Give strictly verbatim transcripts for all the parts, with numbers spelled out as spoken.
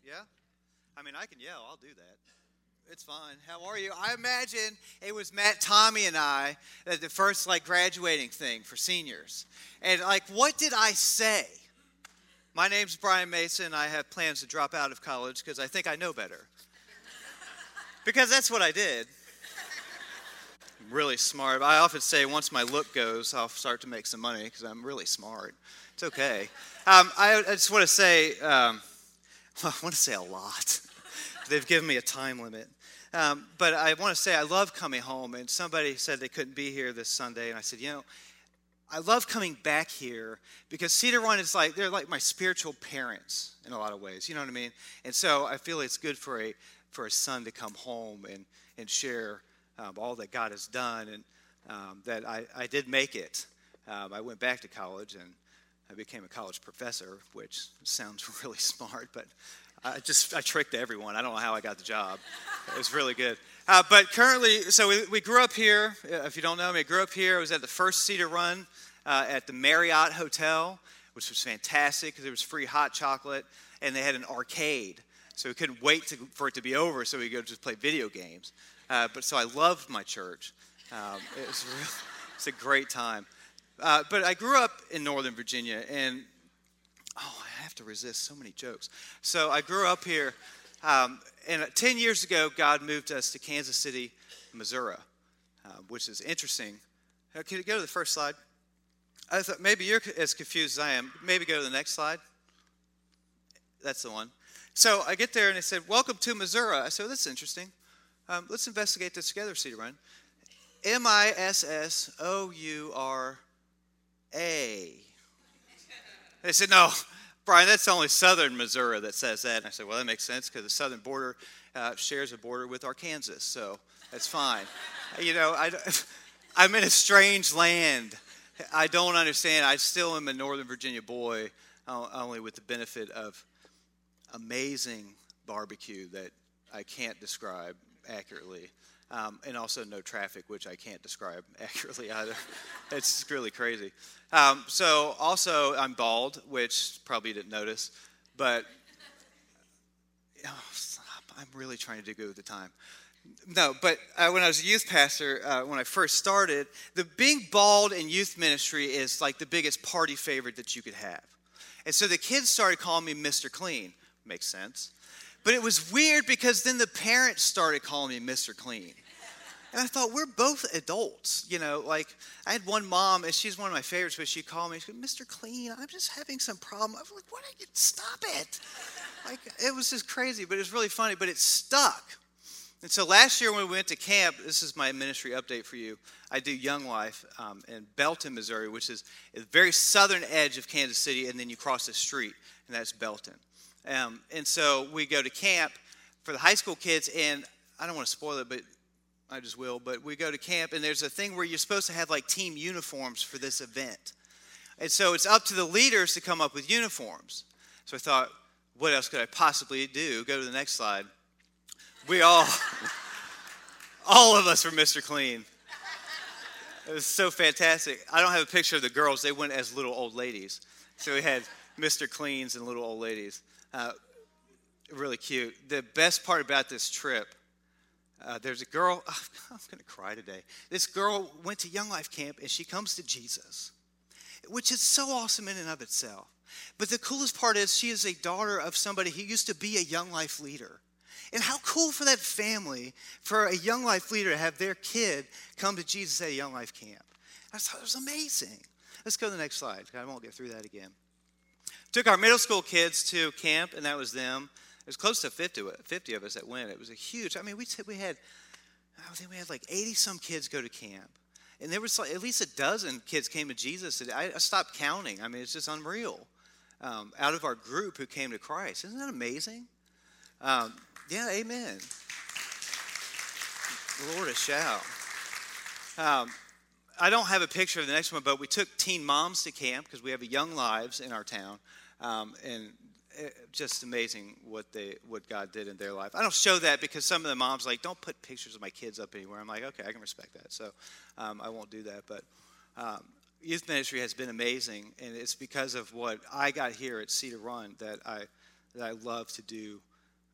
Yeah? I mean, I can yell. I'll do that. It's fine. How are you? I imagine it was Matt, Tommy, and I at the first, like, graduating thing for seniors. And, like, what did I say? My name's Brian Mason. I have plans to drop out of college because I think I know better. Because that's what I did. I'm really smart. I often say once my look goes, I'll start to make some money because I'm really smart. It's okay. Um, I, I just want to say, um, well, I want to say a lot. They've given me a time limit. Um, but I want to say I love coming home. And somebody said they couldn't be here this Sunday. And I said, you know, I love coming back here because Cedar Run is like, they're like my spiritual parents in a lot of ways. You know what I mean? And so I feel it's good for a for a son to come home and, and share um, all that God has done. And um, that I, I did make it. Um, I went back to college and I became a college professor, which sounds really smart, but I just I tricked everyone. I don't know how I got the job. It was really good. Uh, but currently, so we, we grew up here. If you don't know me, I grew up here. I was at the first Cedar Run uh, at the Marriott Hotel, which was fantastic because there was free hot chocolate, and they had an arcade. So we couldn't wait to, for it to be over so we could go just play video games. Uh, but so I loved my church. Um, it was real, it's a great time. Uh, but I grew up in Northern Virginia, and oh, I have to resist so many jokes. So I grew up here, um, and ten years ago, God moved us to Kansas City, Missouri, uh, which is interesting. Uh, can you go to the first slide? I thought maybe you're as confused as I am. Maybe go to the next slide. That's the one. So I get there, and they said, welcome to Missouri. I said, well, that's interesting. Um, let's investigate this together, Cedar Run. M I S S O U R A. They said, no, Brian, that's only southern Missouri that says that. And I said, well, that makes sense because the southern border uh, shares a border with Arkansas, so that's fine. You know, I, I'm in a strange land. I don't understand. I still am a Northern Virginia boy, uh, only with the benefit of amazing barbecue that I can't describe accurately. Um, and also no traffic, which I can't describe accurately either. It's really crazy. Um, so also I'm bald, which probably you didn't notice. But, oh, stop. I'm really trying to do good with the time. No, but uh, when I was a youth pastor, uh, when I first started, the being bald in youth ministry is like the biggest party favorite that you could have. And so the kids started calling me Mister Clean. Makes sense. But it was weird because then the parents started calling me Mister Clean. And I thought, we're both adults. You know, like I had one mom, and she's one of my favorites, but she called me, she said, Mister Clean, I'm just having some problem. I was like, what? I stop it. Like, it was just crazy, but it was really funny, but it stuck. And so last year when we went to camp, this is my ministry update for you. I do Young Life um, in Belton, Missouri, which is the very southern edge of Kansas City, and then you cross the street, and that's Belton. Um, and so we go to camp for the high school kids, and I don't want to spoil it, but I just will. But we go to camp, and there's a thing where you're supposed to have like team uniforms for this event. And so it's up to the leaders to come up with uniforms. So I thought, what else could I possibly do? Go to the next slide. We all, all of us were Mister Clean. It was so fantastic. I don't have a picture of the girls. They went as little old ladies. So we had Mister Cleans and little old ladies. Uh, really cute. The best part about this trip, uh, there's a girl, oh, I'm going to cry today. This girl went to Young Life Camp, and she comes to Jesus, which is so awesome in and of itself. But the coolest part is she is a daughter of somebody who used to be a Young Life leader. And how cool for that family, for a Young Life leader to have their kid come to Jesus at a Young Life camp. I thought it was amazing. Let's go to the next slide. I won't get through that again. Took our middle school kids to camp, and that was them. It was close to fifty, fifty of us that went. It was a huge, I mean, we we had, I think we had like eighty-some kids go to camp. And there was like at least a dozen kids came to Jesus. I, I stopped counting. I mean, it's just unreal. Um, out of our group who came to Christ. Isn't that amazing? Um, yeah, amen. Lord, a shout. Um, I don't have a picture of the next one, but we took teen moms to camp because we have a Young Lives in our town. Um, and it, just amazing what they what God did in their life. I don't show that because some of the moms like, don't put pictures of my kids up anywhere. I'm like, okay, I can respect that. So um, I won't do that. But um, youth ministry has been amazing, and it's because of what I got here at Cedar Run that I that I love to do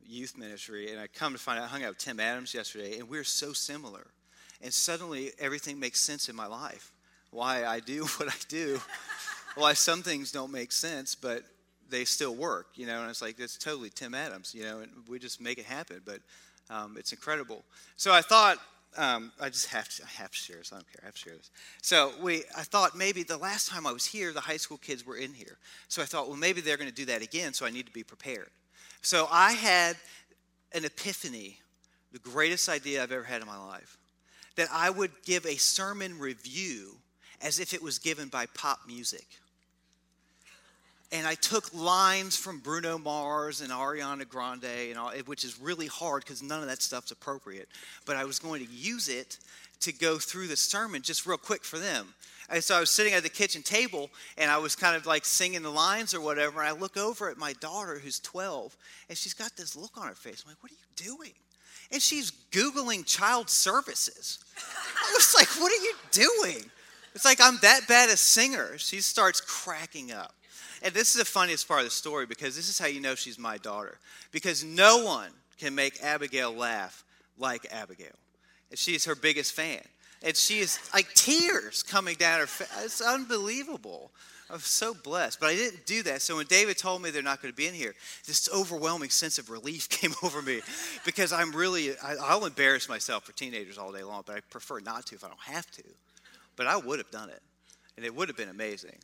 youth ministry, and I come to find out I hung out with Tim Adams yesterday, and we're so similar. And suddenly everything makes sense in my life. Why I do what I do. Why some things don't make sense, but they still work, you know. And it's like, it's totally Tim Adams, you know, and we just make it happen. But um, it's incredible. So I thought, um, I just have to, I have to share this. I don't care. I have to share this. So we, I thought maybe the last time I was here, the high school kids were in here. So I thought, well, maybe they're going to do that again, so I need to be prepared. So I had an epiphany, the greatest idea I've ever had in my life, that I would give a sermon review as if it was given by pop music. And I took lines from Bruno Mars and Ariana Grande, and all, which is really hard because none of that stuff's appropriate. But I was going to use it to go through the sermon just real quick for them. And so I was sitting at the kitchen table, and I was kind of like singing the lines or whatever, and I look over at my daughter who's twelve, and she's got this look on her face. I'm like, what are you doing? And she's Googling child services. I was like, what are you doing? It's like I'm that bad a singer. She starts cracking up. And this is the funniest part of the story, because this is how you know she's my daughter. Because no one can make Abigail laugh like Abigail. And she's her biggest fan. And she is like tears coming down her face. It's unbelievable. I'm so blessed. But I didn't do that. So when David told me they're not going to be in here, this overwhelming sense of relief came over me. Because I'm really, I, I'll embarrass myself for teenagers all day long, but I prefer not to if I don't have to. But I would have done it. And it would have been amazing.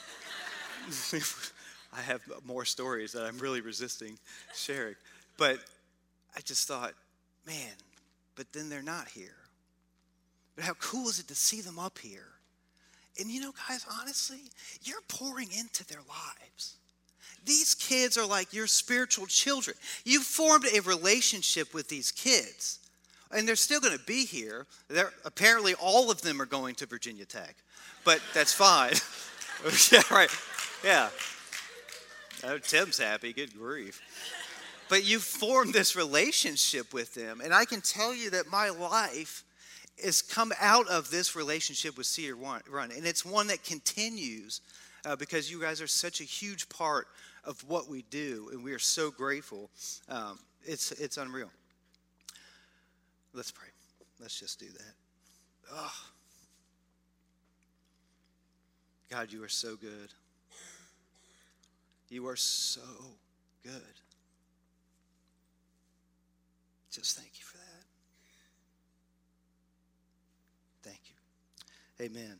I have more stories that I'm really resisting sharing. But I just thought, man, but then they're not here. But how cool is it to see them up here? And you know, guys, honestly, you're pouring into their lives. These kids are like your spiritual children. You've formed a relationship with these kids. And they're still going to be here. They're, apparently, all of them are going to Virginia Tech. But that's fine. Yeah, right. Yeah. Oh, Tim's happy. Good grief. But you formed this relationship with them. And I can tell you that my life has come out of this relationship with Cedar Run. And it's one that continues uh, because you guys are such a huge part of what we do. And we are so grateful. Um, it's, it's unreal. Let's pray. Let's just do that. Oh. God, you are so good. You are so good. Just thank you for that. Thank you. Amen.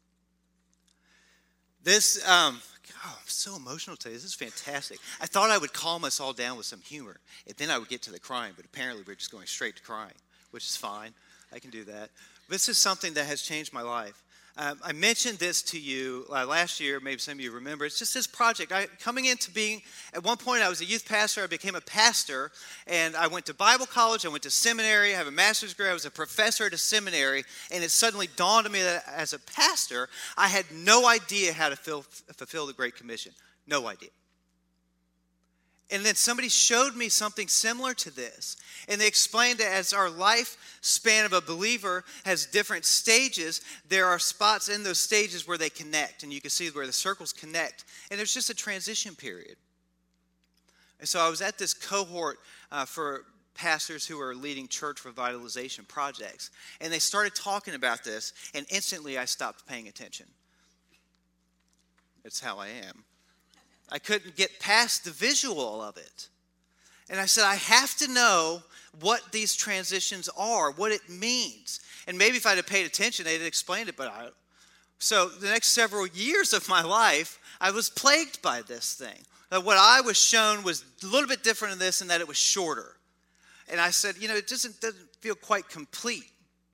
This, um, oh, I'm so emotional today. This is fantastic. I thought I would calm us all down with some humor, and then I would get to the crying, but apparently we're just going straight to crying, which is fine. I can do that. This is something that has changed my life. Um, I mentioned this to you uh, last year. Maybe some of you remember. It's just this project. I, coming into being, at one point I was a youth pastor. I became a pastor, and I went to Bible college. I went to seminary. I have a master's degree. I was a professor at a seminary, and it suddenly dawned on me that as a pastor, I had no idea how to fill, fulfill the Great Commission. No idea. And then somebody showed me something similar to this. And they explained that as our lifespan of a believer has different stages, there are spots in those stages where they connect. And you can see where the circles connect. And there's just a transition period. And so I was at this cohort uh, for pastors who are leading church revitalization projects. And they started talking about this. And instantly I stopped paying attention. That's how I am. I couldn't get past the visual of it. And I said, I have to know what these transitions are, what it means. And maybe if I'd have paid attention, they'd have explained it. But I, so the next several years of my life, I was plagued by this thing. That what I was shown was a little bit different in this, in that it was shorter. And I said, you know, it doesn't, doesn't feel quite complete.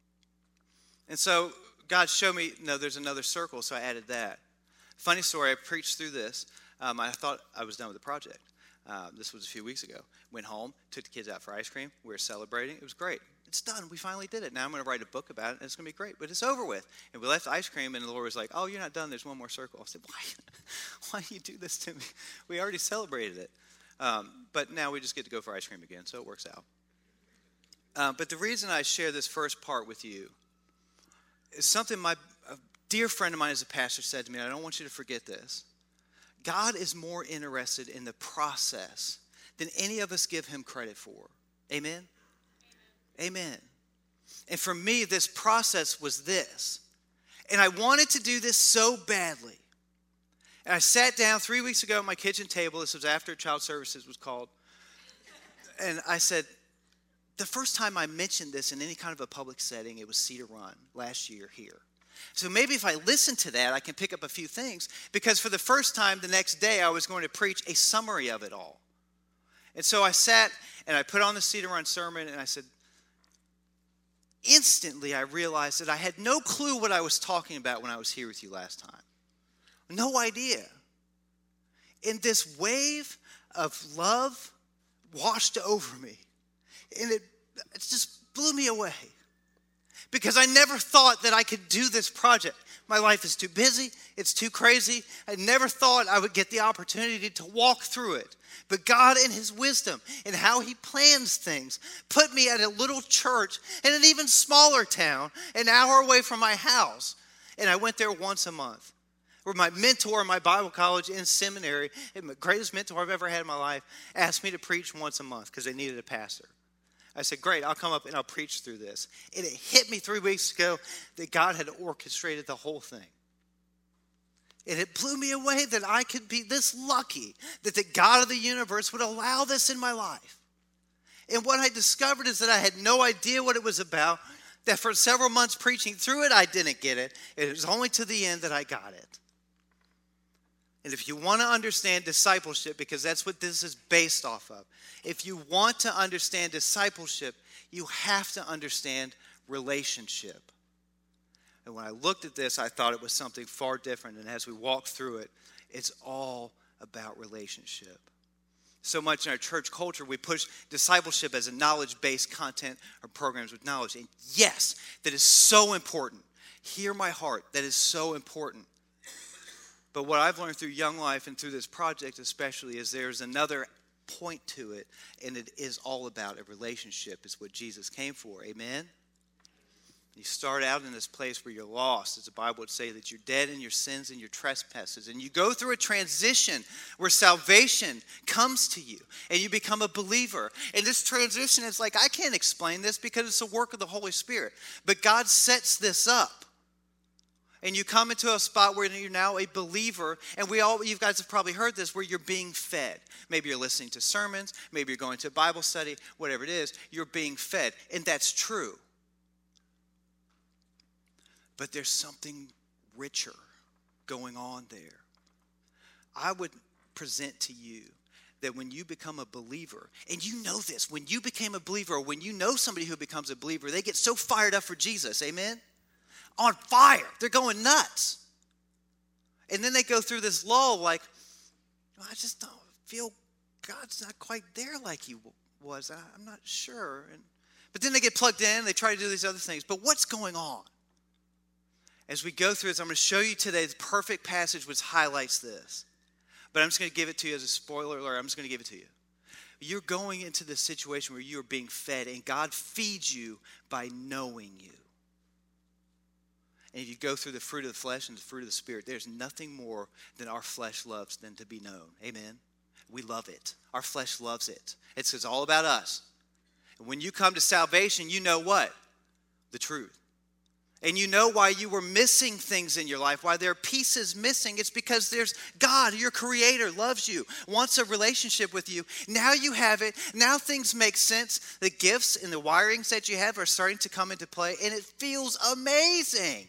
And so God showed me, no, there's another circle, so I added that. Funny story, I preached through this. Um, I thought I was done with the project. Uh, this was a few weeks ago. Went home, took the kids out for ice cream. We were celebrating. It was great. It's done. We finally did it. Now I'm going to write a book about it, and it's going to be great. But it's over with. And we left ice cream, and the Lord was like, oh, you're not done. There's one more circle. I said, why? Why do you do this to me? We already celebrated it. Um, but now we just get to go for ice cream again, so it works out. Uh, but the reason I share this first part with you is something my a dear friend of mine as a pastor said to me, and I don't want you to forget this. God is more interested in the process than any of us give him credit for. Amen? Amen. Amen. And for me, this process was this. And I wanted to do this so badly. And I sat down three weeks ago at my kitchen table. This was after Child Services was called. And I said, the first time I mentioned this in any kind of a public setting, it was Cedar Run last year here. So maybe if I listen to that, I can pick up a few things. Because for the first time the next day, I was going to preach a summary of it all. And so I sat and I put on the Cedar Run sermon and I said, instantly I realized that I had no clue what I was talking about when I was here with you last time. No idea. And this wave of love washed over me. And it, it just blew me away. Because I never thought that I could do this project. My life is too busy. It's too crazy. I never thought I would get the opportunity to walk through it. But God in his wisdom and how he plans things put me at a little church in an even smaller town an hour away from my house. And I went there once a month. Where my mentor in my Bible college and seminary, the greatest mentor I've ever had in my life, asked me to preach once a month because they needed a pastor. I said, great, I'll come up and I'll preach through this. And it hit me three weeks ago that God had orchestrated the whole thing. And it blew me away that I could be this lucky that the God of the universe would allow this in my life. And what I discovered is that I had no idea what it was about, that for several months preaching through it, I didn't get it. It was only to the end that I got it. And if you want to understand discipleship, because that's what this is based off of, if you want to understand discipleship, you have to understand relationship. And when I looked at this, I thought it was something far different. And as we walk through it, it's all about relationship. So much in our church culture, we push discipleship as a knowledge-based content or programs with knowledge. And yes, that is so important. Hear my heart. That is so important. But what I've learned through Young Life and through this project especially is there's another point to it, and it is all about a relationship. It's what Jesus came for. Amen? You start out in this place where you're lost. As the Bible would say that you're dead in your sins and your trespasses. And you go through a transition where salvation comes to you and you become a believer. And this transition is like, I can't explain this because it's a work of the Holy Spirit. But God sets this up. And you come into a spot where you're now a believer, and we all, you guys have probably heard this, where you're being fed. Maybe you're listening to sermons, maybe you're going to a Bible study, whatever it is, you're being fed, and that's true. But there's something richer going on there. I would present to you that when you become a believer, and you know this, when you became a believer, or when you know somebody who becomes a believer, they get so fired up for Jesus, amen? On fire. They're going nuts. And then they go through this lull like, I just don't feel God's not quite there like he was. I'm not sure. And, but then they get plugged in. They try to do these other things. But what's going on? As we go through this, I'm going to show you today the perfect passage which highlights this. But I'm just going to give it to you as a spoiler alert. I'm just going to give it to you. You're going into this situation where you are being fed, and God feeds you by knowing you. And if you go through the fruit of the flesh and the fruit of the Spirit, there's nothing more than our flesh loves than to be known. Amen? We love it. Our flesh loves it. It's, it's all about us. And when you come to salvation, you know what? The truth. And you know why you were missing things in your life, why there are pieces missing. It's because there's God, your creator, loves you, wants a relationship with you. Now you have it. Now things make sense. The gifts and the wirings that you have are starting to come into play, and it feels amazing.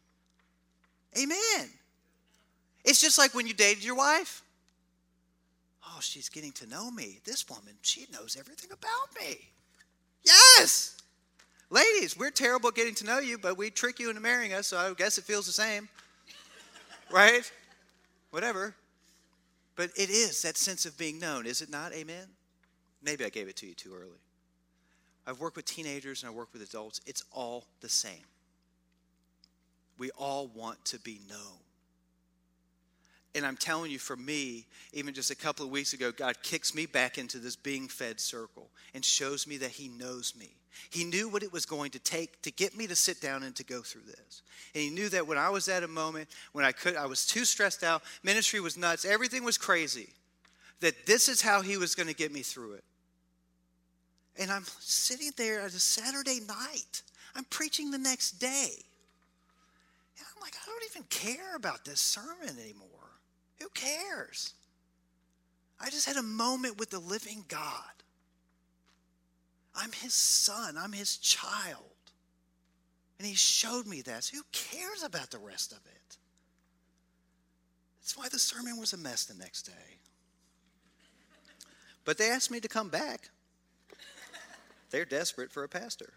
Amen. It's just like when you dated your wife. Oh, she's getting to know me. This woman, she knows everything about me. Yes. Ladies, we're terrible at getting to know you, but we trick you into marrying us, so I guess it feels the same. Right? Whatever. But it is that sense of being known, is it not? Amen? Maybe I gave it to you too early. I've worked with teenagers and I work with adults. It's all the same. We all want to be known. And I'm telling you, for me, even just a couple of weeks ago, God kicks me back into this being fed circle and shows me that he knows me. He knew what it was going to take to get me to sit down and to go through this. And he knew that when I was at a moment when I could, I was too stressed out, ministry was nuts, everything was crazy. that this is how he was going to get me through it. And I'm sitting there at a Saturday night. I'm preaching the next day. And I'm like, I don't even care about this sermon anymore. Who cares? I just had a moment with the living God. I'm his son. I'm his child. And he showed me that. So who cares about the rest of it? That's why the sermon was a mess the next day. But they asked me to come back. They're desperate for a pastor.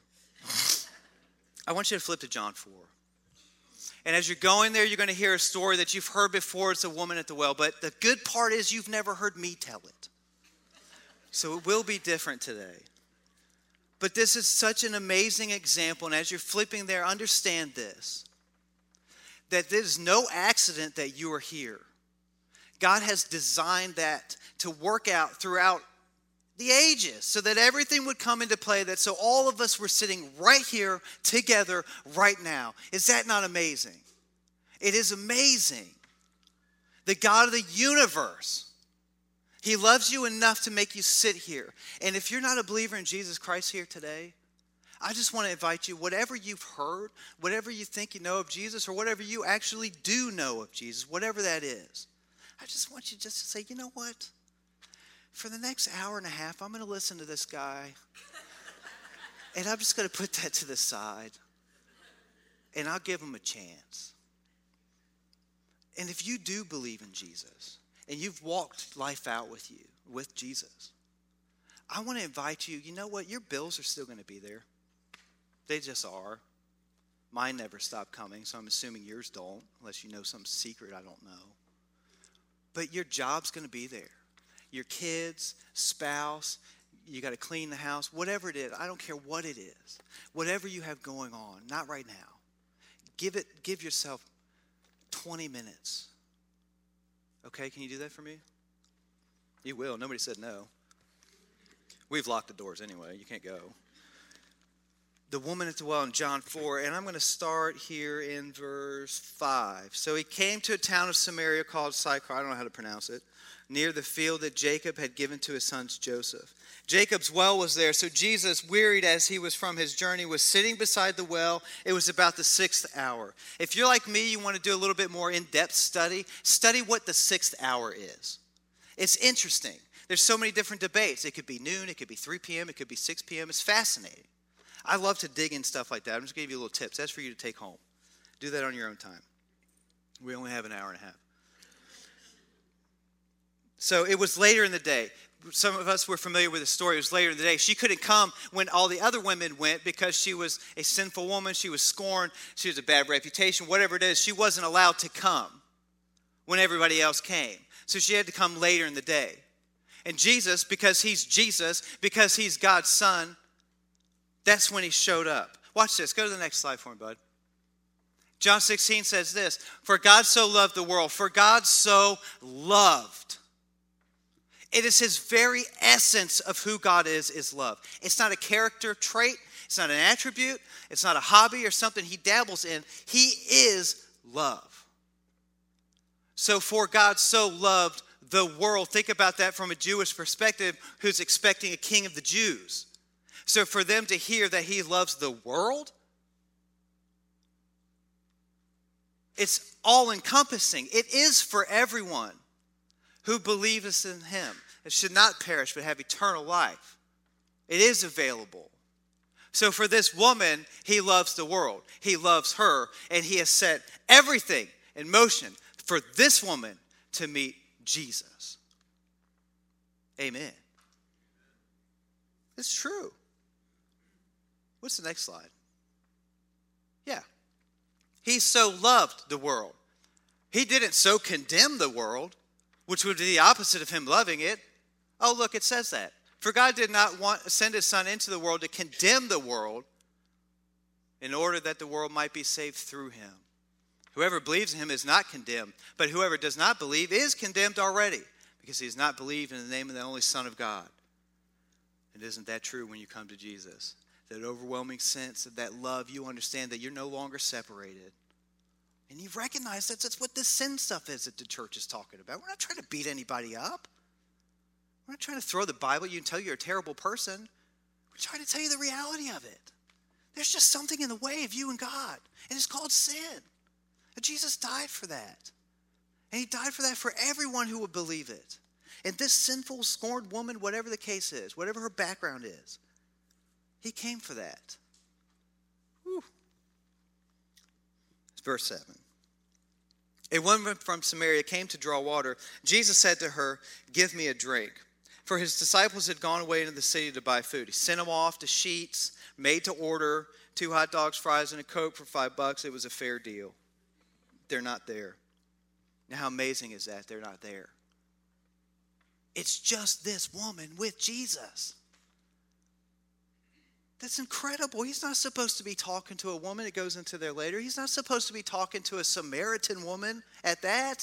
I want you to flip to John four. And as you're going there, you're going to hear a story that you've heard before. It's a woman at the well. But the good part is you've never heard me tell it. So it will be different today. But this is such an amazing example. And as you're flipping there, understand this. That there's no accident that you are here. God has designed that to work out throughout the ages so that everything would come into play, that so all of us were sitting right here together right now. Is that not amazing? It is amazing. The God of the universe, he loves you enough to make you sit here. And if you're not a believer in Jesus Christ here today, I just want to invite you, whatever you've heard, whatever you think you know of Jesus, or whatever you actually do know of Jesus, whatever that is, I just want you just to say, you know what? For the next hour and a half, I'm going to listen to this guy. And I'm just going to put that to the side. And I'll give him a chance. And if you do believe in Jesus, and you've walked life out with you, with Jesus, I want to invite you, you know what? Your bills are still going to be there. They just are. Mine never stop coming, so I'm assuming yours don't, unless you know some secret I don't know. But your job's going to be there. Your kids, spouse, you got to clean the house, whatever it is. I don't care what it is. Whatever you have going on, not right now. Give it, give yourself twenty minutes. Okay, can you do that for me? You will. Nobody said no. We've locked the doors anyway. You can't go. The woman at the well in John four, and I'm going to start here in verse five. So he came to a town of Samaria called Sychar, I don't know how to pronounce it, near the field that Jacob had given to his son Joseph. Jacob's well was there, so Jesus, wearied as he was from his journey, was sitting beside the well. It was about the sixth hour. If you're like me, you want to do a little bit more in-depth study, study what the sixth hour is. It's interesting. There's so many different debates. It could be noon, it could be three p.m., it could be six p.m. It's fascinating. I love to dig in stuff like that. I'm just going to give you a little tips. That's for you to take home. Do that on your own time. We only have an hour and a half. So it was later in the day. Some of us were familiar with the story. It was later in the day. She couldn't come when all the other women went because she was a sinful woman. She was scorned. She was a bad reputation. Whatever it is, she wasn't allowed to come when everybody else came. So she had to come later in the day. And Jesus, because he's Jesus, because he's God's son, that's when he showed up. Watch this. Go to the next slide for me, bud. John sixteen says this, for God so loved the world, for God so loved. It is his very essence of who God is, is love. It's not a character trait. It's not an attribute. It's not a hobby or something he dabbles in. He is love. So for God so loved the world, think about that from a Jewish perspective who's expecting a king of the Jews. So for them to hear that he loves the world, it's all-encompassing. It is for everyone who believes in him. It should not perish but have eternal life. It is available. So for this woman, he loves the world. He loves her, and he has set everything in motion for this woman to meet Jesus. Amen. It's true. What's the next slide? Yeah. He so loved the world. He didn't so condemn the world, which would be the opposite of him loving it. Oh, look, it says that. For God did not want send his son into the world to condemn the world in order that the world might be saved through him. Whoever believes in him is not condemned, but whoever does not believe is condemned already because he has not believed in the name of the only Son of God. And isn't that true when you come to Jesus? That overwhelming sense of that love, you understand that you're no longer separated. And you recognize that that's what this sin stuff is that the church is talking about. We're not trying to beat anybody up. We're not trying to throw the Bible at you and tell you you're a terrible person. We're trying to tell you the reality of it. There's just something in the way of you and God, and it's called sin. And Jesus died for that. And he died for that for everyone who would believe it. And this sinful, scorned woman, whatever the case is, whatever her background is, he came for that. Whew. It's verse seven. A woman from Samaria came to draw water. Jesus said to her, "Give me a drink." For his disciples had gone away into the city to buy food. He sent them off to Sheetz, made to order, two hot dogs, fries, and a Coke for five bucks. It was a fair deal. They're not there. Now, how amazing is that? They're not there. It's just this woman with Jesus. That's incredible. He's not supposed to be talking to a woman. It goes into there later. He's not supposed to be talking to a Samaritan woman at that.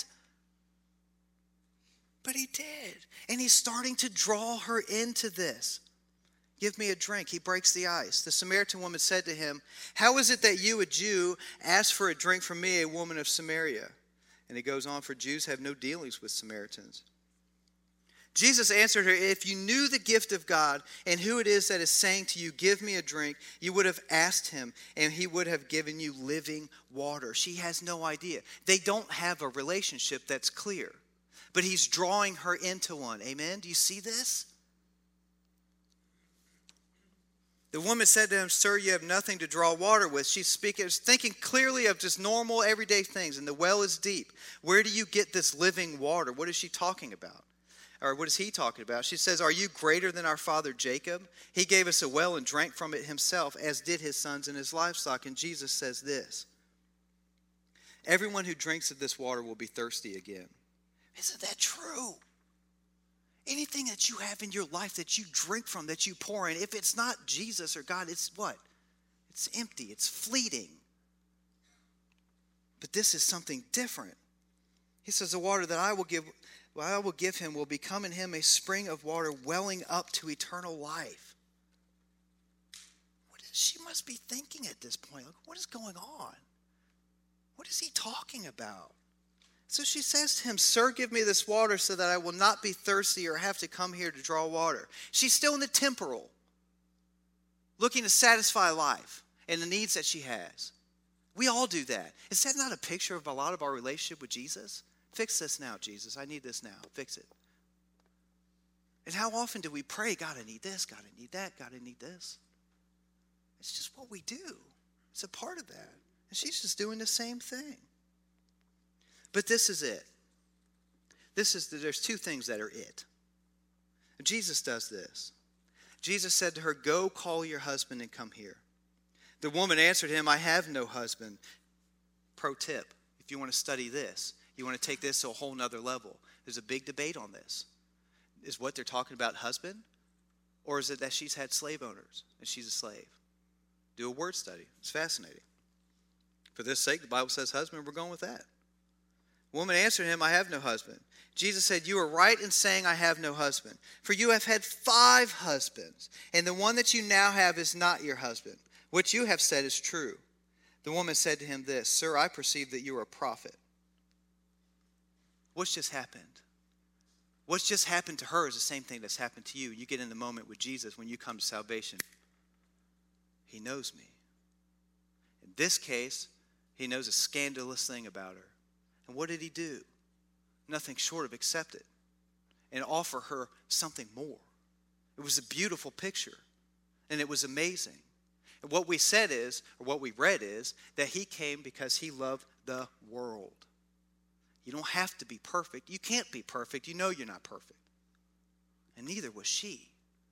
But he did. And he's starting to draw her into this. Give me a drink. He breaks the ice. The Samaritan woman said to him, "How is it that you, a Jew, ask for a drink from me, a woman of Samaria?" And he goes on, "For Jews have no dealings with Samaritans." Jesus answered her, "If you knew the gift of God and who it is that is saying to you, 'Give me a drink,' you would have asked him, and he would have given you living water." She has no idea. They don't have a relationship that's clear. But he's drawing her into one. Amen? Do you see this? The woman said to him, "Sir, you have nothing to draw water with." She's speaking, thinking clearly of just normal, everyday things. And the well is deep. Where do you get this living water? What is she talking about? Or what is he talking about? She says, "Are you greater than our father Jacob? He gave us a well and drank from it himself, as did his sons and his livestock." And Jesus says this, "Everyone who drinks of this water will be thirsty again." Isn't that true? Anything that you have in your life that you drink from, that you pour in, if it's not Jesus or God, it's what? It's empty. It's fleeting. But this is something different. He says, "The water that I will give, what I will give him will become in him a spring of water welling up to eternal life." What is, she must be thinking at this point. Like, what is going on? What is he talking about? So she says to him, "Sir, give me this water so that I will not be thirsty or have to come here to draw water." She's still in the temporal, looking to satisfy life and the needs that she has. We all do that. Is that not a picture of a lot of our relationship with Jesus? Fix this now, Jesus. I need this now. Fix it. And how often do we pray, "God, I need this. God, I need that. God, I need this." It's just what we do. It's a part of that. And she's just doing the same thing. But this is it. This is the, there's two things that are it. Jesus does this. Jesus said to her, "Go call your husband and come here." The woman answered him, "I have no husband." Pro tip, if you want to study this, you want to take this to a whole nother level. There's a big debate on this. Is what they're talking about husband? Or is it that she's had slave owners and she's a slave? Do a word study. It's fascinating. For this sake, the Bible says husband. We're going with that. The woman answered him, "I have no husband." Jesus said, "You are right in saying I have no husband. For you have had five husbands, and the one that you now have is not your husband. What you have said is true." The woman said to him this, "Sir, I perceive that you are a prophet." What's just happened? What's just happened to her is the same thing that's happened to you. You get in the moment with Jesus when you come to salvation. He knows me. In this case, he knows a scandalous thing about her. And what did he do? Nothing short of accept it and offer her something more. It was a beautiful picture, and it was amazing. And what we said is, or what we read is, that he came because he loved the world. You don't have to be perfect. You can't be perfect. You know you're not perfect. And neither was she.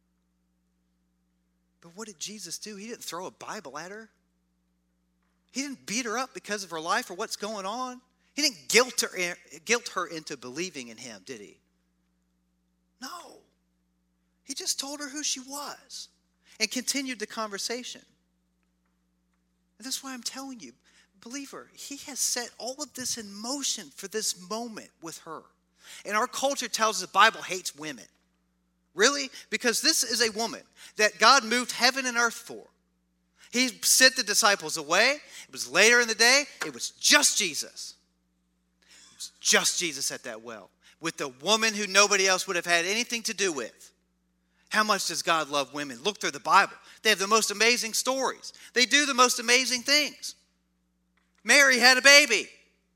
But what did Jesus do? He didn't throw a Bible at her. He didn't beat her up because of her life or what's going on. He didn't guilt her, guilt her into believing in him, did he? No. He just told her who she was and continued the conversation. And that's why I'm telling you, believer, he has set all of this in motion for this moment with her. And our culture tells us the Bible hates women. Really? Because this is a woman that God moved heaven and earth for. He sent the disciples away. It was later in the day. It was just Jesus. It was just Jesus at that well. with the woman who nobody else would have had anything to do with. How much does God love women? Look through the Bible. They have the most amazing stories. They do the most amazing things. Mary had a baby.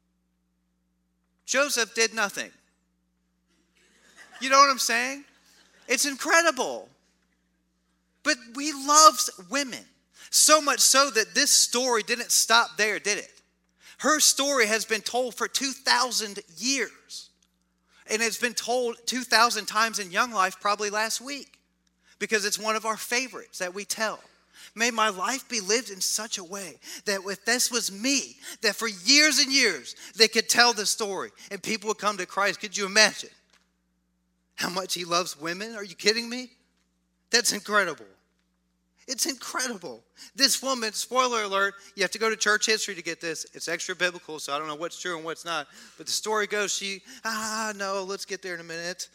Joseph did nothing. You know what I'm saying? It's incredible. But we love women. So much so that this story didn't stop there, did it? Her story has been told for two thousand years. And it's been told two thousand times in Young Life probably last week. Because it's one of our favorites that we tell. May my life be lived in such a way that if this was me, that for years and years they could tell the story and people would come to Christ. Could you imagine how much he loves women? Are you kidding me? That's incredible. It's incredible. This woman, spoiler alert, you have to go to church history to get this. It's extra biblical, so I don't know what's true and what's not. But the story goes, she, ah, no, let's get there in a minute.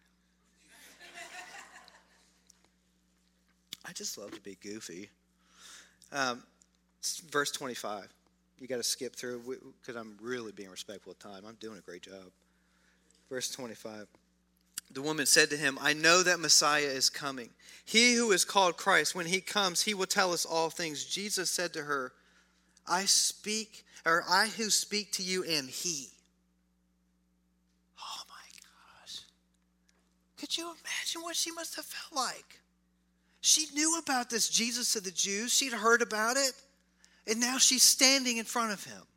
I just love to be goofy. Um, verse twenty-five. You got to skip through because I'm really being respectful of time. I'm doing a great job. Verse twenty-five. The woman said to him, I know that Messiah is coming. He who is called Christ, when he comes, he will tell us all things. Jesus said to her, I speak, or I who speak to you am he. Oh my gosh. Could you imagine what she must have felt like? She knew about this Jesus of the Jews. She'd heard about it. And now she's standing in front of him.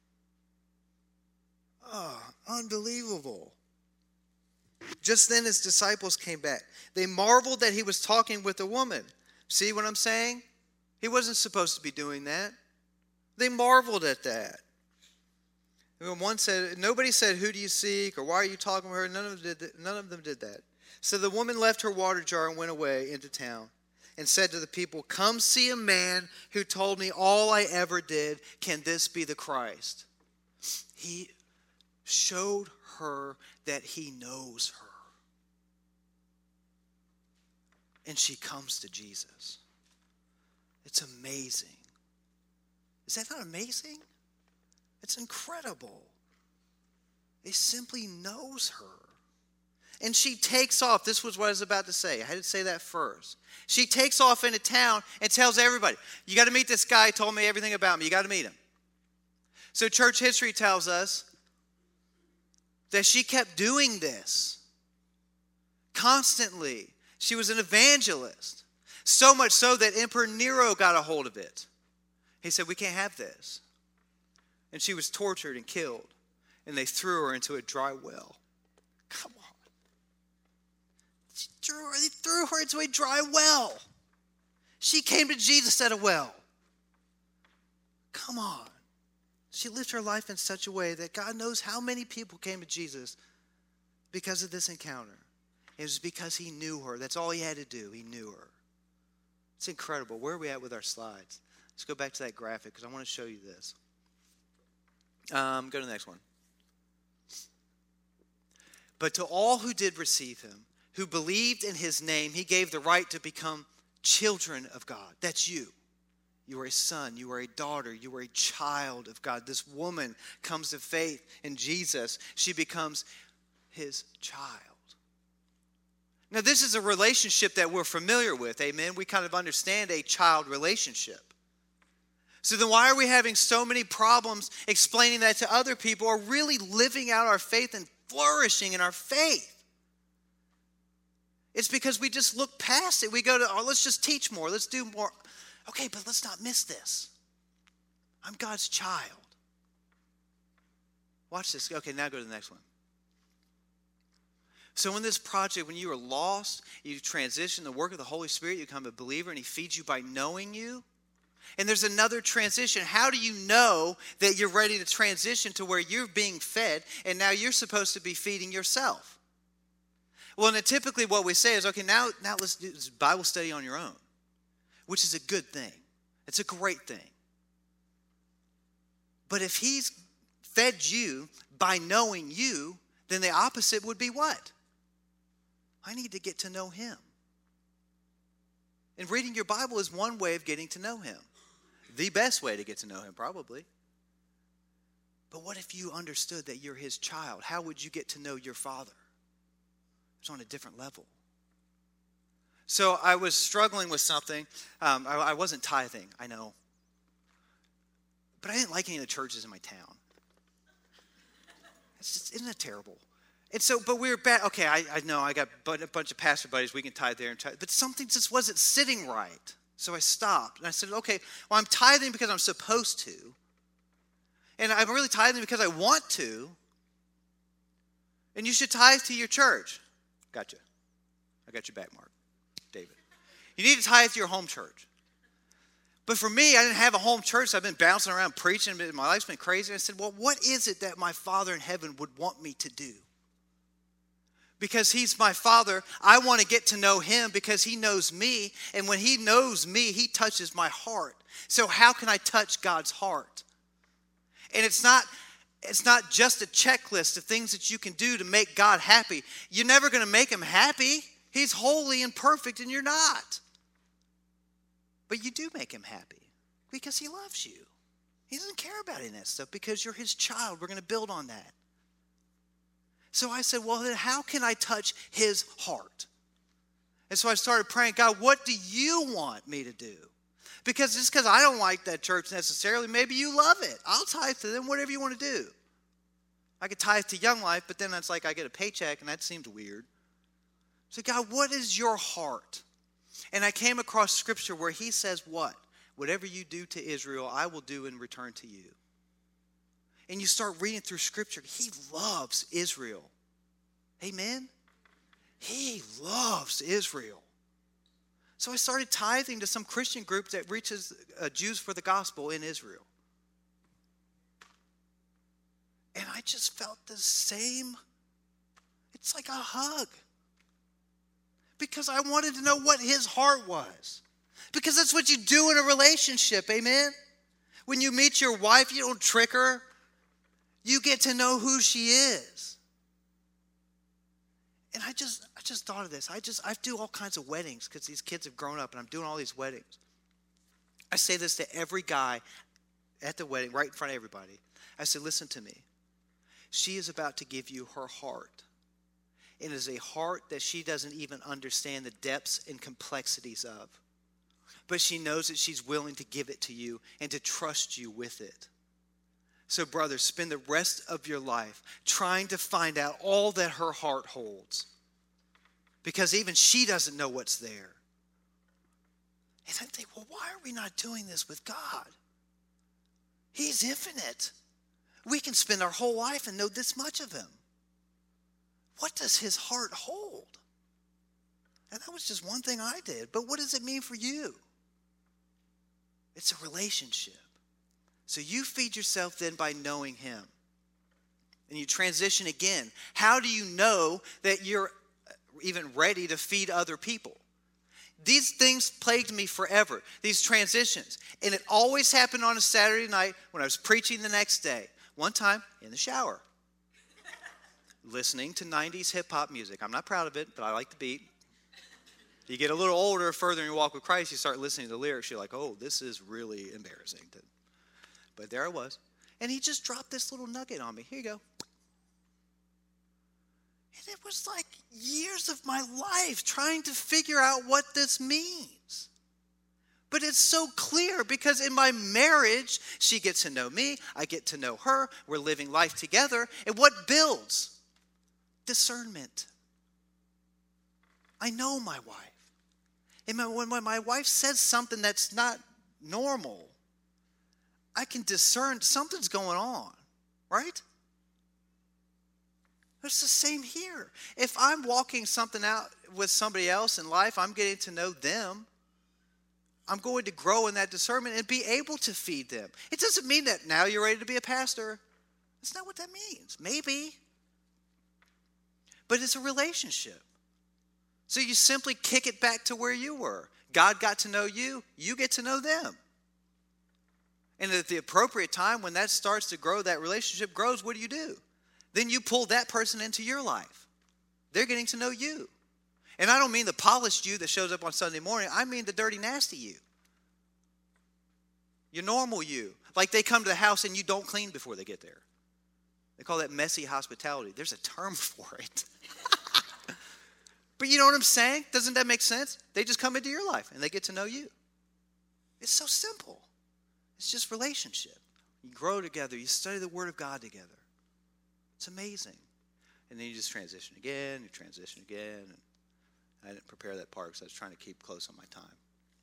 Oh, unbelievable. Just then his disciples came back. They marveled that he was talking with a woman. See what I'm saying? He wasn't supposed to be doing that. They marveled at that. And one said, nobody said, who do you seek? Or why are you talking with her? None of them did, none of them did that. So the woman left her water jar and went away into town. And said to the people, come see a man who told me all I ever did. Can this be the Christ? He showed her that he knows her. And she comes to Jesus. It's amazing. Is that not amazing? It's incredible. He simply knows her. And she takes off. This was what I was about to say. I had to say that first. She takes off into town and tells everybody, you got to meet this guy. He told me everything about me. You got to meet him. So church history tells us that she kept doing this constantly. She was an evangelist. So much so that Emperor Nero got a hold of it. He said, we can't have this. And she was tortured and killed. And they threw her into a dry well. Come on. She threw her, they threw her into a dry well. She came to Jesus at a well. Come on. She lived her life in such a way that God knows how many people came to Jesus because of this encounter. It was because he knew her. That's all he had to do. He knew her. It's incredible. Where are we at with our slides? Let's go back to that graphic because I want to show you this. Um, go to the next one. But to all who did receive him, who believed in his name, he gave the right to become children of God. That's you. You are a son. You are a daughter. You are a child of God. This woman comes to faith in Jesus. She becomes his child. Now, this is a relationship that we're familiar with. Amen. We kind of understand a child relationship. So then why are we having so many problems explaining that to other people or really living out our faith and flourishing in our faith? It's because we just look past it. We go to, oh, let's just teach more. Let's do more. Okay, but let's not miss this. I'm God's child. Watch this. Okay, now go to the next one. So in this project, when you are lost, you transition the work of the Holy Spirit, you become a believer, and he feeds you by knowing you. And there's another transition. How do you know that you're ready to transition to where you're being fed, and now you're supposed to be feeding yourself? Well, and typically what we say is, okay, now, now let's do this Bible study on your own, which is a good thing. It's a great thing. But if he's fed you by knowing you, then the opposite would be what? I need to get to know him. And reading your Bible is one way of getting to know him. The best way to get to know him, probably. But what if you understood that you're his child? How would you get to know your father? It was on a different level. So I was struggling with something. Um, I, I wasn't tithing, I know. But I didn't like any of the churches in my town. It's just, isn't it terrible? And so, but we were bad. Okay, I, I know I got a bunch of pastor buddies. We can tithe there and tithe. But something just wasn't sitting right. So I stopped. And I said, okay, well, I'm tithing because I'm supposed to. And I'm really tithing because I want to. And you should tithe to your church. Gotcha. I got your back, Mark. David. You need to tithe to your home church. But for me, I didn't have a home church. So I've been bouncing around preaching. My life's been crazy. And I said, well, what is it that my Father in heaven would want me to do? Because he's my Father, I want to get to know him because he knows me. And when he knows me, he touches my heart. So how can I touch God's heart? And it's not, it's not just a checklist of things that you can do to make God happy. You're never going to make him happy. He's holy and perfect and you're not. But you do make him happy because he loves you. He doesn't care about any of that stuff because you're his child. We're going to build on that. So I said, well, then how can I touch his heart? And so I started praying, God, what do you want me to do? Because just because I don't like that church necessarily, maybe you love it. I'll tithe to them, whatever you want to do. I could tithe to Young Life, but then that's like I get a paycheck, and that seemed weird. So God, what is your heart? And I came across scripture where he says what? Whatever you do to Israel, I will do in return to you. And you start reading through scripture, he loves Israel. Amen? He loves Israel. So I started tithing to some Christian group that reaches uh, Jews for the gospel in Israel. And I just felt the same. It's like a hug. Because I wanted to know what his heart was. Because that's what you do in a relationship, amen? When you meet your wife, you don't trick her. You get to know who she is. And I just I just thought of this. I just I do all kinds of weddings because these kids have grown up and I'm doing all these weddings. I say this to every guy at the wedding, right in front of everybody. I say, listen to me. She is about to give you her heart. It is a heart that she doesn't even understand the depths and complexities of. But she knows that she's willing to give it to you and to trust you with it. So, brothers, spend the rest of your life trying to find out all that her heart holds. Because even she doesn't know what's there. And I think, well, why are we not doing this with God? He's infinite. We can spend our whole life and know this much of him. What does his heart hold? And that was just one thing I did. But what does it mean for you? It's a relationship. So you feed yourself then by knowing him. And you transition again. How do you know that you're even ready to feed other people? These things plagued me forever, these transitions. And it always happened on a Saturday night when I was preaching the next day. One time in the shower. Listening to nineties hip-hop music. I'm not proud of it, but I like the beat. You get a little older, further in your walk with Christ, you start listening to the lyrics. You're like, oh, this is really embarrassing. But there I was. And he just dropped this little nugget on me. Here you go. And it was like years of my life trying to figure out what this means. But it's so clear because in my marriage, she gets to know me. I get to know her. We're living life together. And what builds? Discernment. I know my wife. And my, when my wife says something that's not normal, I can discern something's going on, right? It's the same here. If I'm walking something out with somebody else in life, I'm getting to know them. I'm going to grow in that discernment and be able to feed them. It doesn't mean that now you're ready to be a pastor. That's not what that means. Maybe. But it's a relationship. So you simply kick it back to where you were. God got to know you. You get to know them. And at the appropriate time, when that starts to grow, that relationship grows, what do you do? Then you pull that person into your life. They're getting to know you. And I don't mean the polished you that shows up on Sunday morning. I mean the dirty, nasty you. Your normal you. Like they come to the house and you don't clean before they get there. They call that messy hospitality. There's a term for it. But you know what I'm saying? Doesn't that make sense? They just come into your life and they get to know you. It's so simple. It's just relationship. You grow together. You study the Word of God together. It's amazing. And then you just transition again. You transition again. And I didn't prepare that part because I was trying to keep close on my time.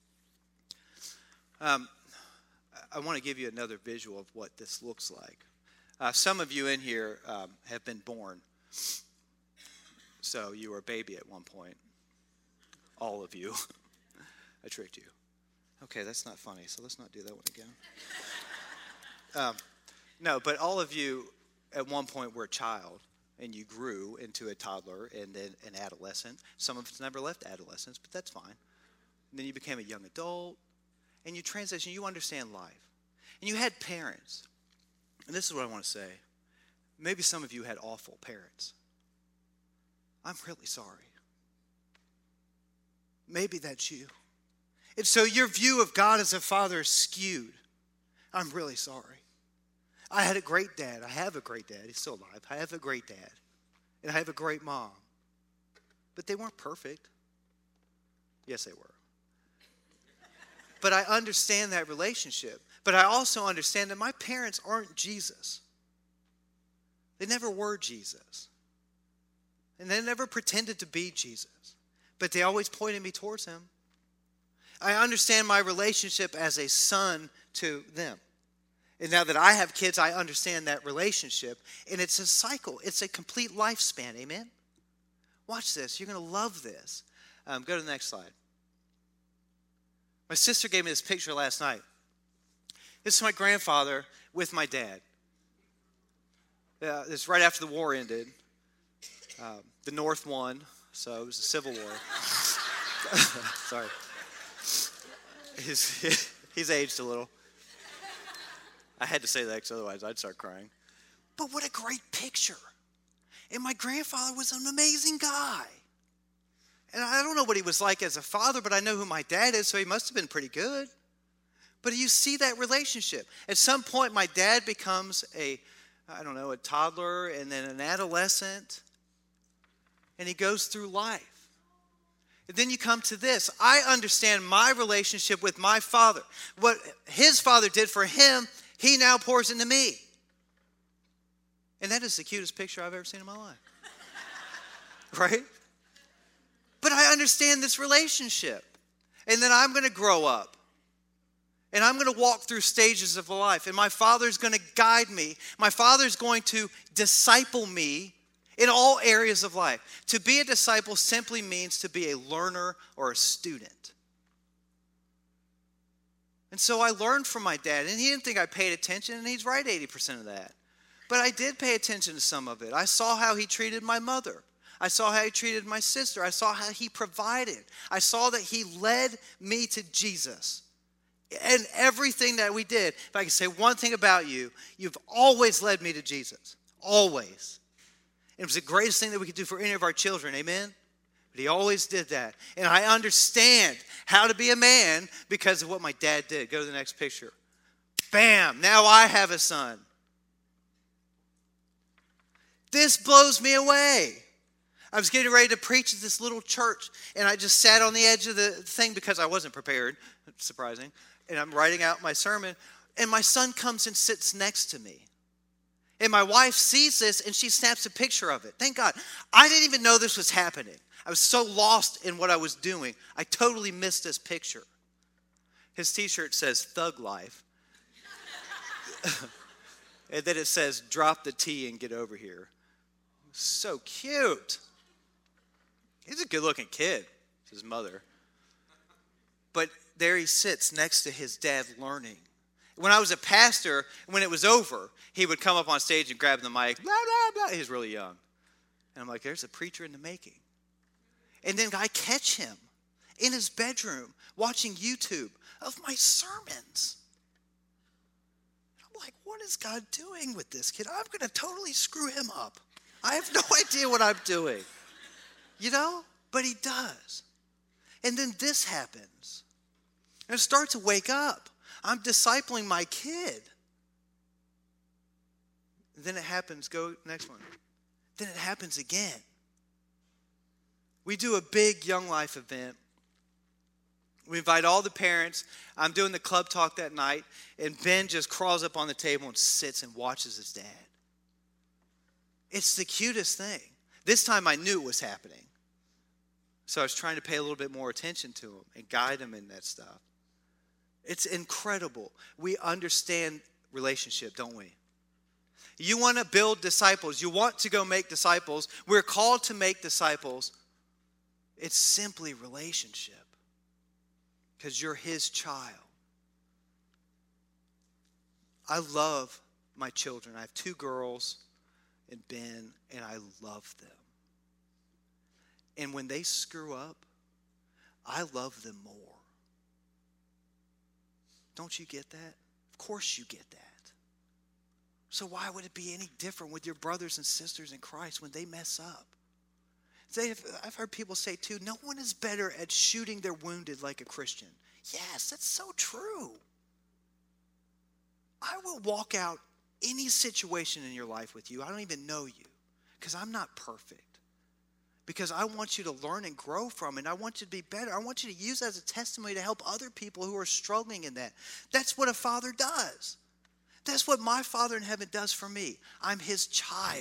Um, I want to give you another visual of what this looks like. Uh, some of you in here um, have been born. So you were a baby at one point. All of you. I tricked you. Okay, that's not funny, so let's not do that one again. um, no, but all of you at one point were a child, and you grew into a toddler and then an adolescent. Some of us never left adolescence, but that's fine. And then you became a young adult, and you transitioned. You understand life. And you had parents. And this is what I want to say. Maybe some of you had awful parents. I'm really sorry. Maybe that's you. And so your view of God as a father is skewed. I'm really sorry. I had a great dad. I have a great dad. He's still alive. I have a great dad. And I have a great mom. But they weren't perfect. Yes, they were. But I understand that relationship. But I also understand that my parents aren't Jesus. They never were Jesus. And they never pretended to be Jesus. But they always pointed me towards him. I understand my relationship as a son to them. And now that I have kids, I understand that relationship. And it's a cycle. It's a complete lifespan. Amen? Watch this. You're going to love this. Um, go to the next slide. My sister gave me this picture last night. This is my grandfather with my dad. Uh, this is right after the war ended. Uh, the North won, so it was a civil war. Sorry. He's, he's aged a little. I had to say that because otherwise I'd start crying. But what a great picture. And my grandfather was an amazing guy. And I don't know what he was like as a father, but I know who my dad is, so he must have been pretty good. But you see that relationship. At some point, my dad becomes a, I don't know, a toddler and then an adolescent. And he goes through life. And then you come to this. I understand my relationship with my father. What his father did for him, he now pours into me. And that is the cutest picture I've ever seen in my life. Right? But I understand this relationship. And then I'm going to grow up. And I'm going to walk through stages of life. And my father's going to guide me. My father's going to disciple me in all areas of life. To be a disciple simply means to be a learner or a student. And so I learned from my dad. And he didn't think I paid attention. And he's right eighty percent of that. But I did pay attention to some of it. I saw how he treated my mother. I saw how he treated my sister. I saw how he provided. I saw that he led me to Jesus. And everything that we did, if I can say one thing about you, you've always led me to Jesus. Always. It was the greatest thing that we could do for any of our children. Amen? But he always did that. And I understand how to be a man because of what my dad did. Go to the next picture. Bam! Now I have a son. This blows me away. I was getting ready to preach at this little church, and I just sat on the edge of the thing because I wasn't prepared. Surprising. And I'm writing out my sermon, and my son comes and sits next to me. And my wife sees this, and she snaps a picture of it. Thank God. I didn't even know this was happening. I was so lost in what I was doing. I totally missed this picture. His t-shirt says, Thug Life. And then it says, drop the T and get over here. So cute. He's a good-looking kid. It's his mother. But there he sits next to his dad learning. When I was a pastor, when it was over, he would come up on stage and grab the mic. Blah, blah, blah. He was really young. And I'm like, there's a preacher in the making. And then I catch him in his bedroom watching YouTube of my sermons. I'm like, what is God doing with this kid? I'm going to totally screw him up. I have no idea what I'm doing. You know? But he does. And then this happens. And I start to wake up. I'm discipling my kid. Then it happens. Go next one. Then it happens again. We do a big Young Life event. We invite all the parents. I'm doing the club talk that night, and Ben just crawls up on the table and sits and watches his dad. It's the cutest thing. This time I knew it was happening. So I was trying to pay a little bit more attention to him and guide him in that stuff. It's incredible. We understand relationship, don't we? You want to build disciples. You want to go make disciples. We're called to make disciples. It's simply relationship because you're his child. I love my children. I have two girls and Ben, and I love them. And when they screw up, I love them more. Don't you get that? Of course you get that. So why would it be any different with your brothers and sisters in Christ when they mess up? They, I've heard people say too, no one is better at shooting their wounded like a Christian. Yes, that's so true. I will walk out any situation in your life with you. I don't even know you because I'm not perfect. Because I want you to learn and grow from it. And I want you to be better. I want you to use that as a testimony to help other people who are struggling in that. That's what a father does. That's what my Father in heaven does for me. I'm his child.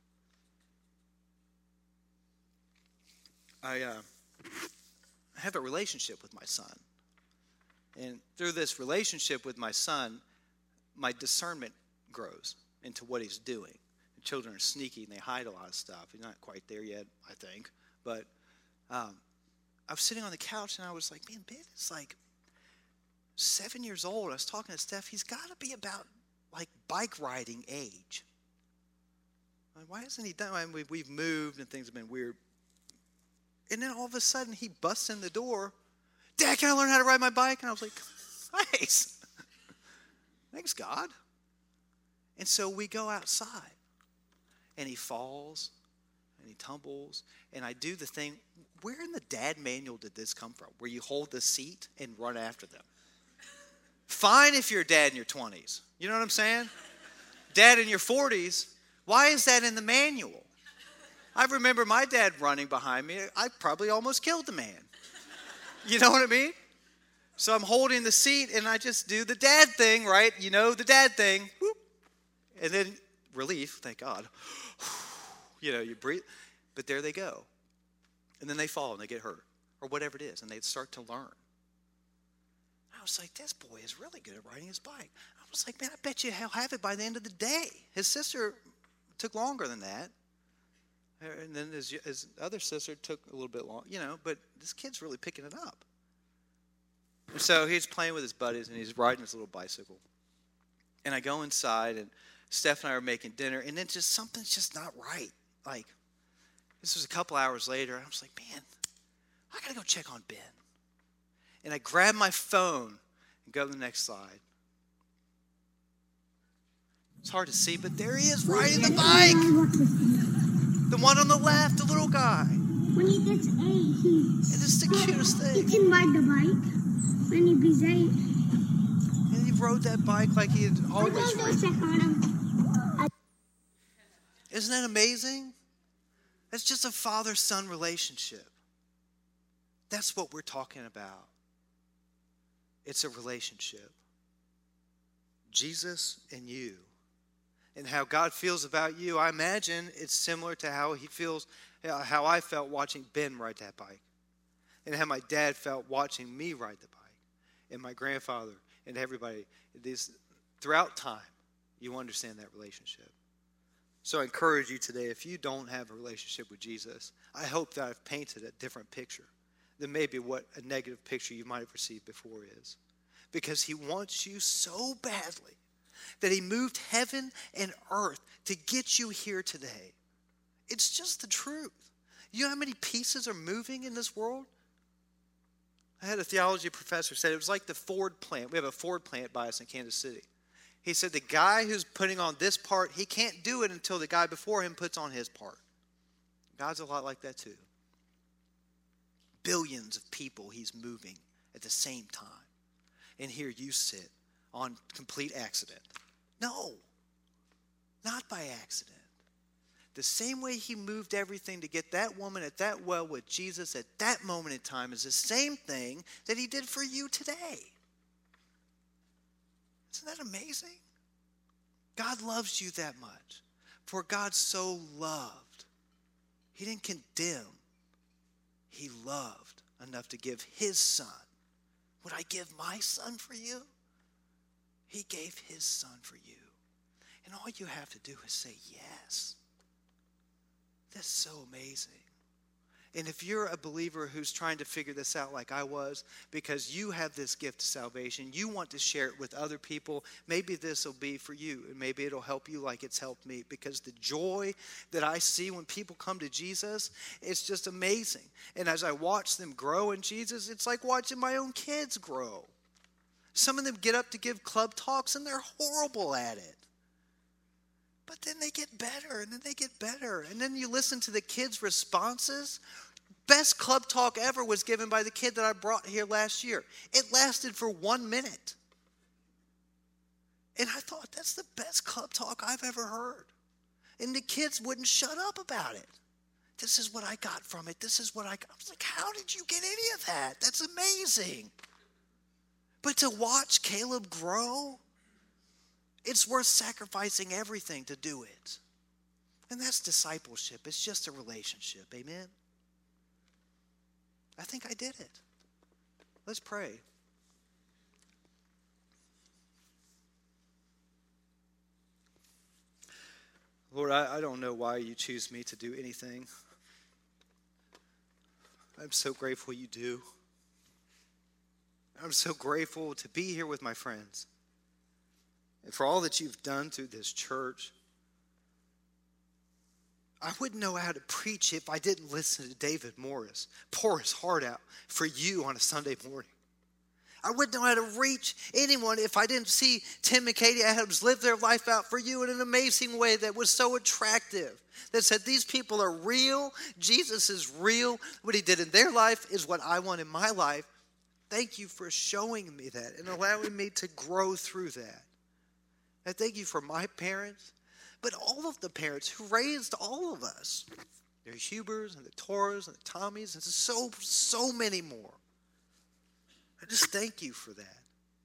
I, uh, I have a relationship with my son. And through this relationship with my son, my discernment grows into what he's doing. The children are sneaky and they hide a lot of stuff. He's not quite there yet, I think. But um, I was sitting on the couch and I was like, man, Ben is like seven years old. I was talking to Steph. He's got to be about like bike riding age. Like, why hasn't he done? I mean, we've moved and things have been weird. And then all of a sudden he busts in the door. Dad, can I learn how to ride my bike? And I was like, nice. Thanks, God. And so we go outside. And he falls. And he tumbles. And I do the thing. Where in the dad manual did this come from? Where you hold the seat and run after them. Fine if you're a dad in your twenties. You know what I'm saying? Dad in your forties. Why is that in the manual? I remember my dad running behind me. I probably almost killed the man. You know what I mean? So I'm holding the seat and I just do the dad thing, right? You know, the dad thing. Whoop. And then relief, thank God. You know, you breathe. But there they go. And then they fall and they get hurt. Or whatever it is. And they start to learn. I was like, this boy is really good at riding his bike. I was like, man, I bet you he'll have it by the end of the day. His sister took longer than that. And then his, his other sister took a little bit long, you know, but this kid's really picking it up. And so he's playing with his buddies and he's riding his little bicycle. And I go inside and Steph and I are making dinner and then just something's just not right. Like, this was a couple hours later and I was like, man, I got to go check on Ben. And I grab my phone and go to the next slide. It's hard to see, but there he is riding the bike. The one on the left, the little guy. When he gets eight, he... And it's the cutest thing. He can ride the bike when he gets eight. And he rode that bike like he had always ridden. Go check on him. Isn't that amazing? It's just a father-son relationship. That's what we're talking about. It's a relationship. Jesus and you. And how God feels about you, I imagine it's similar to how he feels, how I felt watching Ben ride that bike. And how my dad felt watching me ride the bike. And my grandfather and everybody. These, throughout time, you understand that relationship. So I encourage you today, if you don't have a relationship with Jesus, I hope that I've painted a different picture than maybe what a negative picture you might have received before is. Because he wants you so badly that he moved heaven and earth to get you here today. It's just the truth. You know how many pieces are moving in this world? I had a theology professor say it was like the Ford plant. We have a Ford plant by us in Kansas City. He said the guy who's putting on this part, he can't do it until the guy before him puts on his part. God's a lot like that too. Billions of people he's moving at the same time. And here you sit on complete accident. No, not by accident. The same way he moved everything to get that woman at that well with Jesus at that moment in time is the same thing that he did for you today. Isn't that amazing? God loves you that much. For God so loved. He didn't condemn. He loved enough to give his son. Would I give my son for you? He gave his son for you. And all you have to do is say yes. That's so amazing. And if you're a believer who's trying to figure this out like I was, because you have this gift of salvation, you want to share it with other people, maybe this will be for you, and maybe it'll help you like it's helped me, because the joy that I see when people come to Jesus, it's just amazing. And as I watch them grow in Jesus, it's like watching my own kids grow. Some of them get up to give club talks, and they're horrible at it. But then they get better, and then they get better. And then you listen to the kids' responses. Best club talk ever was given by the kid that I brought here last year. It lasted for one minute. And I thought, that's the best club talk I've ever heard. And the kids wouldn't shut up about it. This is what I got from it. This is what I got. I was like, how did you get any of that? That's amazing. But to watch Caleb grow, it's worth sacrificing everything to do it. And that's discipleship. It's just a relationship. Amen? I think I did it. Let's pray. Lord, I, I don't know why you choose me to do anything. I'm so grateful you do. I'm so grateful to be here with my friends. And for all that you've done through this church. I wouldn't know how to preach if I didn't listen to David Morris pour his heart out for you on a Sunday morning. I wouldn't know how to reach anyone if I didn't see Tim and Katie Adams live their life out for you in an amazing way that was so attractive. That said, these people are real. Jesus is real. What he did in their life is what I want in my life. Thank you for showing me that and allowing me to grow through that. I thank you for my parents, but all of the parents who raised all of us. The Hubers and the Toras and the Tommies and so, so many more. I just thank you for that.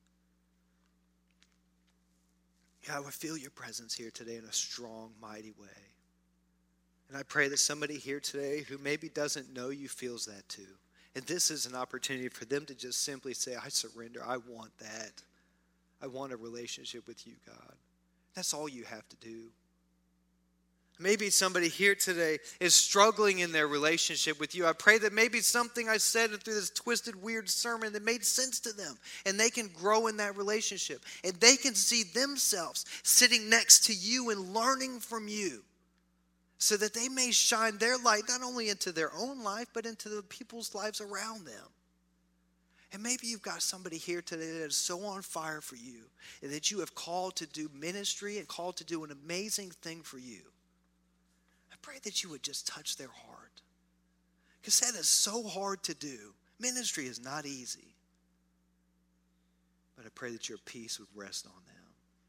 Yeah, I feel your presence here today in a strong, mighty way. And I pray that somebody here today who maybe doesn't know you feels that too. And this is an opportunity for them to just simply say, I surrender. I want that. I want a relationship with you, God. That's all you have to do. Maybe somebody here today is struggling in their relationship with you. I pray that maybe something I said through this twisted, weird sermon that made sense to them. And they can grow in that relationship. And they can see themselves sitting next to you and learning from you. So that they may shine their light not only into their own life, but into the people's lives around them. And maybe you've got somebody here today that is so on fire for you and that you have called to do ministry and called to do an amazing thing for you. I pray that you would just touch their heart. Because that is so hard to do. Ministry is not easy. But I pray that your peace would rest on them.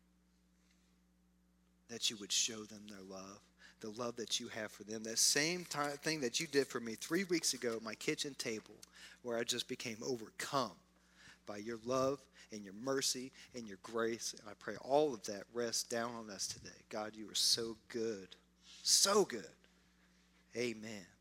That you would show them their love. The love that you have for them. That same time, thing that you did for me three weeks ago at my kitchen table, where I just became overcome by your love and your mercy and your grace. And I pray all of that rests down on us today. God, you are so good. So good. Amen.